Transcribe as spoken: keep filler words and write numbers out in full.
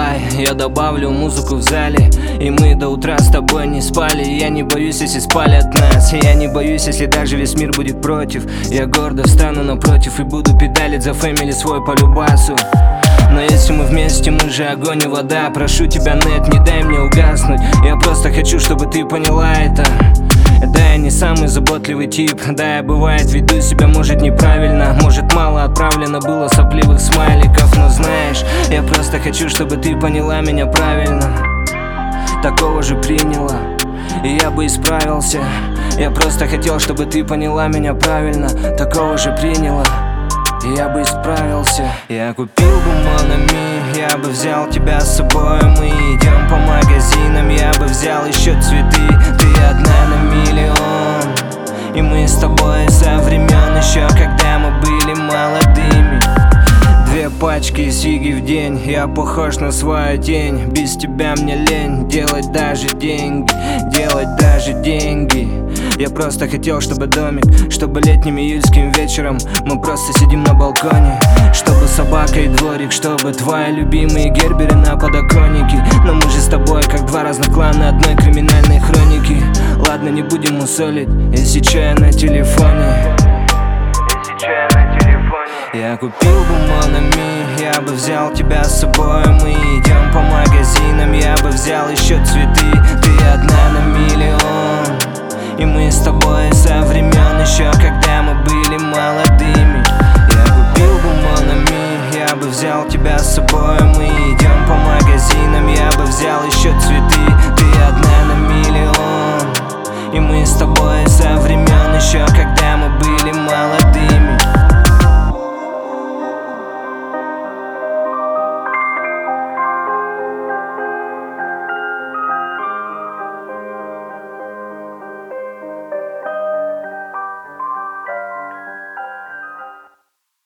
Давай, я добавлю музыку в зале, и мы до утра с тобой не спали. Я не боюсь, если спалят нас. Я не боюсь, если даже весь мир будет против. Я гордо встану напротив и буду педалить за фэмили свой по любасу. Но если мы вместе, мы же огонь и вода. Прошу тебя, нет, не дай мне угаснуть. Я просто хочу, чтобы ты поняла это. Да, я не самый заботливый тип. Да, я бывает веду себя, может, неправильно. Может, мало отправлено было сопливых смайликов. Но знаешь, я просто хочу, чтобы ты поняла меня правильно. Такого же приняла, и я бы исправился. Я просто хотел, чтобы ты поняла меня правильно. Такого же приняла, и я бы исправился. Я купил бы Монами, я бы взял тебя с собой. Мы идем по магазинам, я бы взял еще цветы. Ты одна на миллион, и мы с тобой со времен еще, когда мы были молодыми. Две пачки сиги в день, я похож на свою тень. Без тебя мне лень делать даже деньги, делать даже деньги. Я просто хотел, чтобы домик, чтобы летним июльским вечером мы просто сидим на балконе. Чтобы собака и дворик, чтобы твои любимые герберы на подоконнике. Но мы же с тобой как два разных клана одной криминальной хроники. Ладно, не будем мусолить, если чё, я на телефоне. Я купил бы Монами, я бы взял тебя с собой. Мы идем по магазинам, я бы взял еще цветы. Ты одна на миллион, и мы с тобой со времен еще, когда мы были молодыми. Я купил бы Монами, я бы взял тебя с собой. Мы идем по магазинам, я бы взял еще цветы. Ты одна на миллион, и мы с тобой со времен еще, когда